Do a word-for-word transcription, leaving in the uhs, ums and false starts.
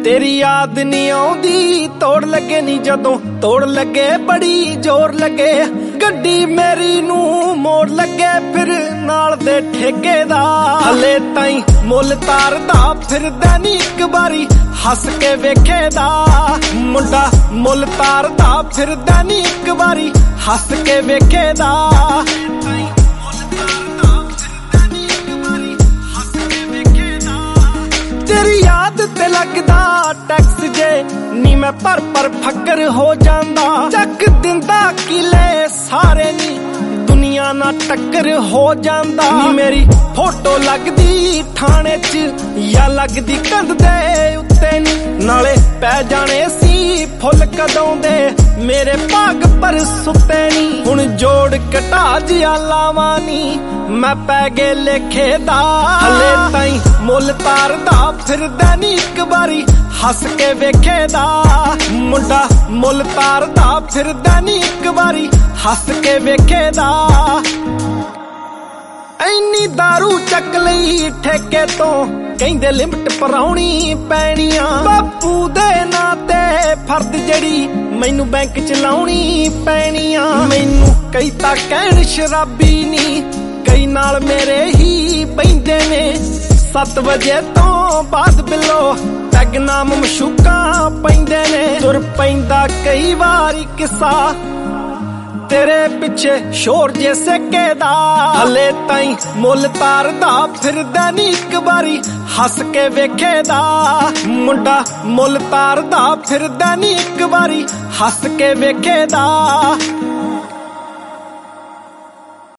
तेरी याद नहीं आउंदी तोड़ लगे नी जदों तोड़ लगे बड़ी जोर लगे गड्डी मेरी नू मोड़ लगे फिर नाल दे ठेकेदार हले ताई मुल तारदा फिरदा नी इक बारी हस के वेखेदा मुंडा मुल तारदा फिरदा नी इक बारी हस के वेखेदा तेरी याद ते लगदा टैक्स जे नी मैं पर पर फकर हो जांदा चक दिंदा किले सारे नी दुनिया ना टक्कर हो जांदा नी मेरी फोटो लगदी थाने च या लगदी कंध दे उत्ते नी नाले पै जाने सी फुल कदों दे मेरे भाग पर सुते नी हुण जोड़ घटा जिया लावां नी मैं पै गए लेखे दा हले ताई मुल तारदा फिरदा नी इक बारी हस के वेखेदा मुंडा मुल तारदा फिरदा नी इक बारी हस के वेखेदा ऐनी दारू चक लई ठेके तो कहंदे लिमिट पराउणी पैणियां बापू दे नां ते फर्द जड़ी मैनू बैंक च लाउणी पैणियां मैनू कई तां कहण शराबी नी कई नाल मेरे ही पैंदे ने सत्त बजे तो बाद बिलो पैग नाम मशूका पैंदे ने तुर पैंदा कई वारी किस्सा तेरे पिछे शोर जैसे केदा हले ताई मुल तारदा फिरदा नी इक बारी हस के वेखेदा मुंडा मुल तारदा फिरदा नी इक बारी हस के वेखेदा।